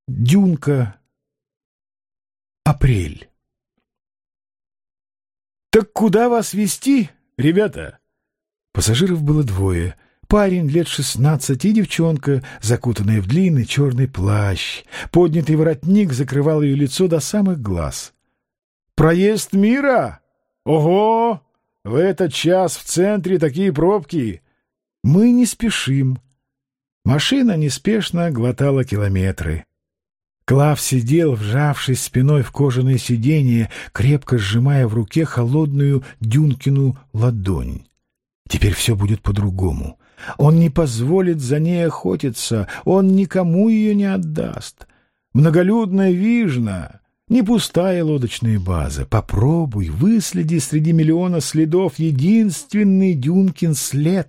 Дюнка. Апрель. «Так куда вас везти, ребята?» Пассажиров было двое. Парень лет 16 и девчонка, закутанная в длинный черный плащ. Поднятый воротник закрывал ее лицо до самых глаз. «Проезд мира? Ого! В этот час в центре такие пробки!» «Мы не спешим». Машина неспешно глотала километры. Клав сидел, вжавшись спиной в кожаное сиденье, крепко сжимая в руке холодную Дюнкину ладонь. Теперь все будет по-другому. Он не позволит за ней охотиться, он никому ее не отдаст. Многолюдная Вижна — не пустая лодочная база. Попробуй, выследи среди миллиона следов единственный Дюнкин след.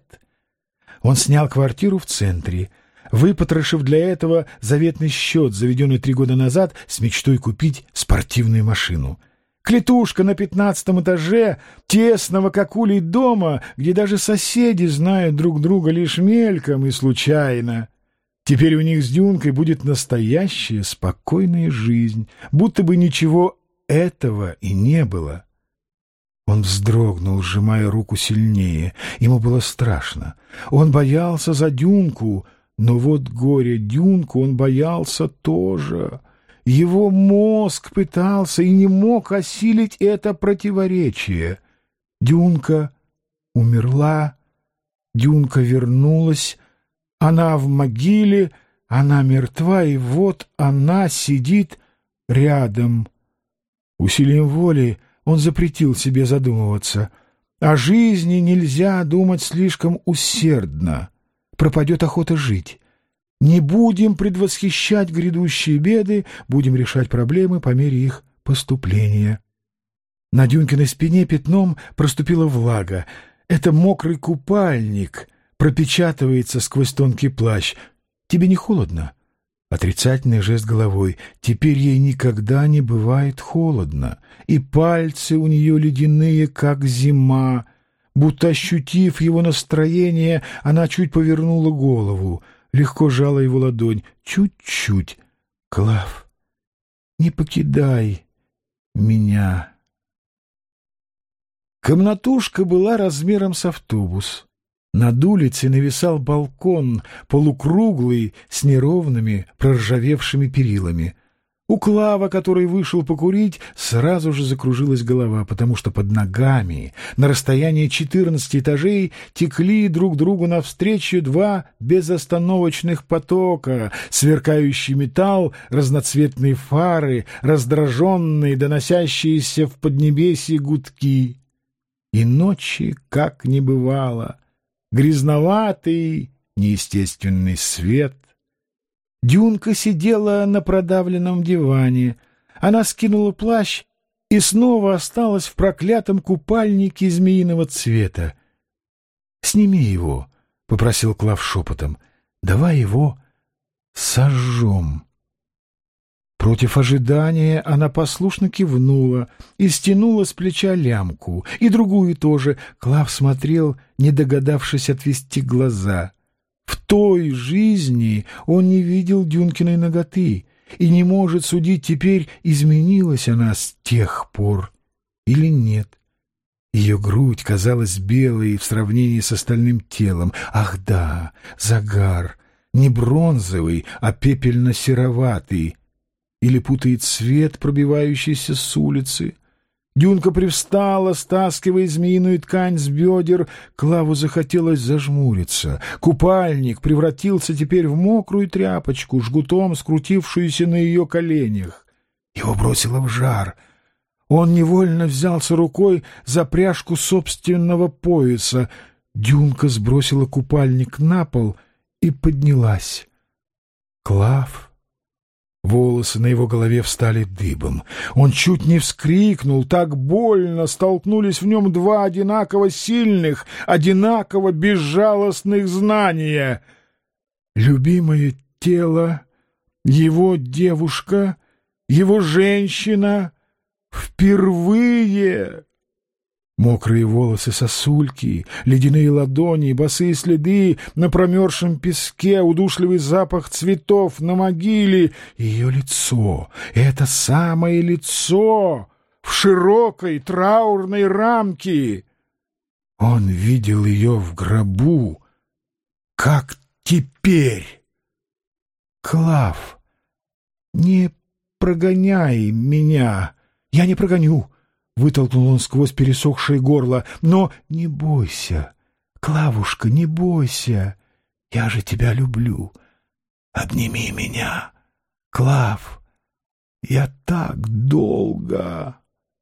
Он снял квартиру в центре, выпотрошив для этого заветный счет, заведенный 3 года назад с мечтой купить спортивную машину. Клетушка на 15-м этаже тесного как улей дома, где даже соседи знают друг друга лишь мельком и случайно. Теперь у них с Дюнкой будет настоящая спокойная жизнь, будто бы ничего этого и не было. Он вздрогнул, сжимая руку сильнее. Ему было страшно. Он боялся за Дюнку, но вот горе Дюнку он боялся тоже. Его мозг пытался и не мог осилить это противоречие. Дюнка умерла, Дюнка вернулась, она в могиле, она мертва, и вот она сидит рядом. Усилием воли он запретил себе задумываться. О жизни нельзя думать слишком усердно. Пропадет охота жить. Не будем предвосхищать грядущие беды, будем решать проблемы по мере их поступления. На Дюнкиной спине пятном проступила влага. Это мокрый купальник пропечатывается сквозь тонкий плащ. Тебе не холодно? Отрицательный жест головой. Теперь ей никогда не бывает холодно, и пальцы у нее ледяные, как зима. Будто ощутив его настроение, она чуть повернула голову, легко сжала его ладонь. Чуть-чуть. «Клав, не покидай меня». Комнатушка была размером с автобус. Над улицей нависал балкон, полукруглый, с неровными, проржавевшими перилами. У Клава, который вышел покурить, сразу же закружилась голова, потому что под ногами, на расстоянии 14 этажей, текли друг другу навстречу 2 безостановочных потока, сверкающий металл, разноцветные фары, раздраженные, доносящиеся в поднебесье гудки. И ночи как не бывало. Грязноватый, неестественный свет. Дюнка сидела на продавленном диване. Она скинула плащ и снова осталась в проклятом купальнике змеиного цвета. «Сними его», — попросил Клав шепотом. «Давай его сожжем». Против ожидания она послушно кивнула и стянула с плеча лямку, и другую тоже. Клав смотрел, не догадавшись отвести глаза. В той жизни он не видел Дюнкиной наготы и не может судить теперь, изменилась она с тех пор или нет. Ее грудь казалась белой в сравнении с остальным телом. Ах да, загар, не бронзовый, а пепельно-сероватый. Или путает свет, пробивающийся с улицы. Дюнка привстала, стаскивая змеиную ткань с бедер. Клаву захотелось зажмуриться. Купальник превратился теперь в мокрую тряпочку, жгутом скрутившуюся на ее коленях. Его бросило в жар. Он невольно взялся рукой за пряжку собственного пояса. Дюнка сбросила купальник на пол и поднялась. Клав... Волосы на его голове встали дыбом. Он чуть не вскрикнул, так больно столкнулись в нем 2 одинаково сильных, одинаково безжалостных знания. Любимое тело, его девушка, его женщина впервые. Мокрые волосы сосульки, ледяные ладони, босые следы на промерзшем песке, удушливый запах цветов на могиле. Ее лицо, это самое лицо в широкой траурной рамке. Он видел ее в гробу, как теперь. Клав, не прогоняй меня. Я не прогоню. Вытолкнул он сквозь пересохшее горло. Но не бойся, Клавушка, не бойся. Я же тебя люблю. Обними меня, Клав. Я так долго.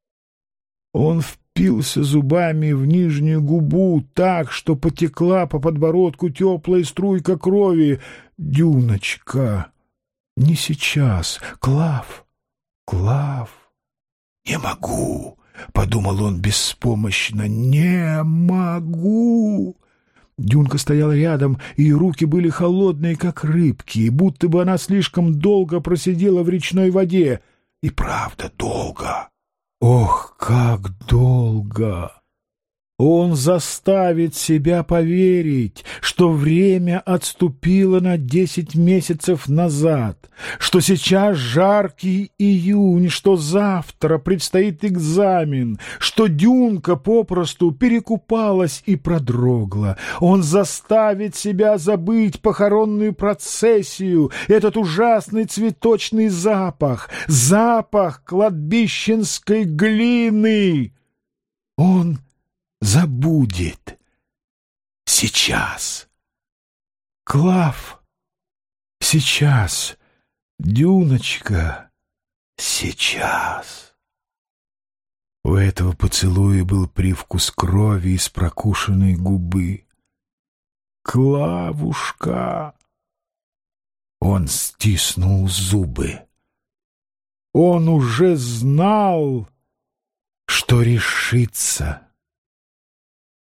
Он впился зубами в нижнюю губу так, что потекла по подбородку теплая струйка крови. Дюночка, не сейчас, Клав, Клав. Не могу. — подумал он беспомощно. «Не могу!» Дюнка стояла рядом, и ее руки были холодные, как рыбки, будто бы она слишком долго просидела в речной воде. И правда долго. Ох, как долго! Он заставит себя поверить, что время отступило на 10 месяцев назад, что сейчас жаркий июнь, что завтра предстоит экзамен, что Дюнка попросту перекупалась и продрогла. Он заставит себя забыть похоронную процессию, этот ужасный цветочный запах, запах кладбищенской глины. Он забудет. Сейчас. Клав. Сейчас. Дюночка. Сейчас. У этого поцелуя был привкус крови из прокушенной губы. Клавушка. Он стиснул зубы. Он уже знал, что решится